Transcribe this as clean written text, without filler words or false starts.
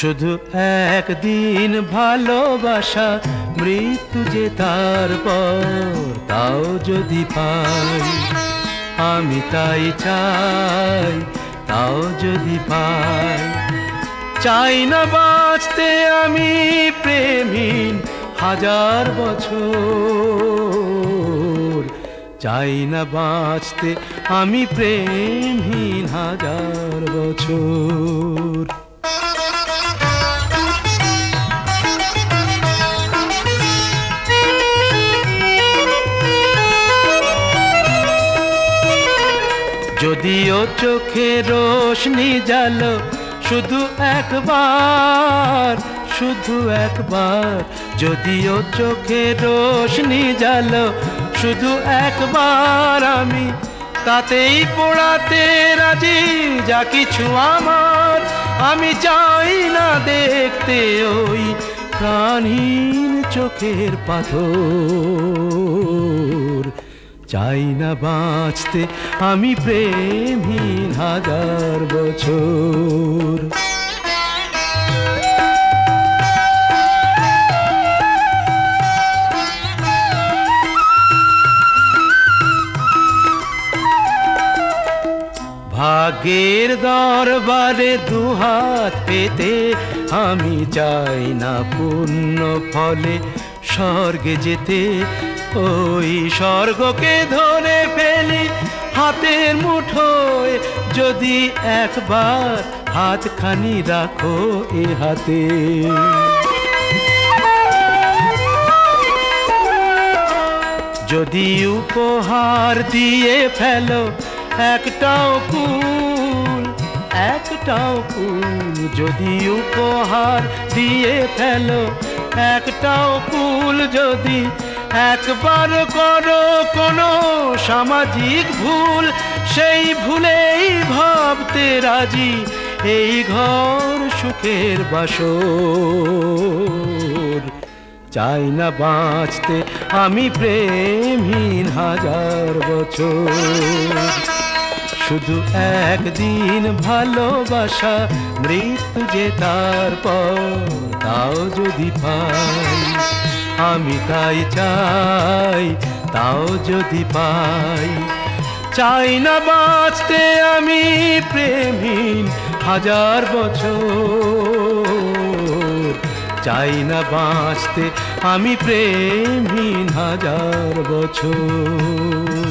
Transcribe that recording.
শুধু একদিন ভালোবাসা, মৃত্যু যে তারপর, তাও যদি পাই আমি তাই চাই, তাও যদি পাই। চাই না বাঁচতে আমি প্রেমহীন হাজার বছর, চাই না বাঁচতে আমি প্রেমহীন হাজার বছর। যদিও চোখে রোশনি জ্বালো শুধু একবার, শুধু একবার, যদিও চোখে রোশনি জ্বালো শুধু একবার, আমি তাতেই পোড়াতে রাজি যা কিছু আমার। আমি চাই না দেখতে ওই প্রাণহীন চোখের পাথর, চাই না বাঁচতে আমি প্রেমহীন হাজার বছর। ভাগ্যের দরবারে দুহাত পেতে আমি চাই না পুণ্য ফলে স্বর্গে যেতে, ওই স্বর্গকে ধরে ফেলি হাতের মুঠোয়, যদি একবার হাতখানি রাখো এ হাতে। যদি উপহার দিয়ে ফেলো একটাও ফুল, একটাও ফুল, যদি উপহার দিয়ে ফেলো একটাও ফুল, যদি একবার করো কোনো সামাজিক ভুল, সেই ভুলেই ভাবতে রাজি এই ঘর সুখের বাসর। চাই না বাঁচতে আমি প্রেমহীন হাজার বছর, শুধু একদিন ভালোবাসা, মৃত্যু যে তারপর, তাও যদি পাই আমি তাই চাই, তাও যদি পাই। চাই না বাঁচতে আমি প্রেমহীন হাজার বছর, চাই না বাঁচতে আমি প্রেমহীন হাজার বছর।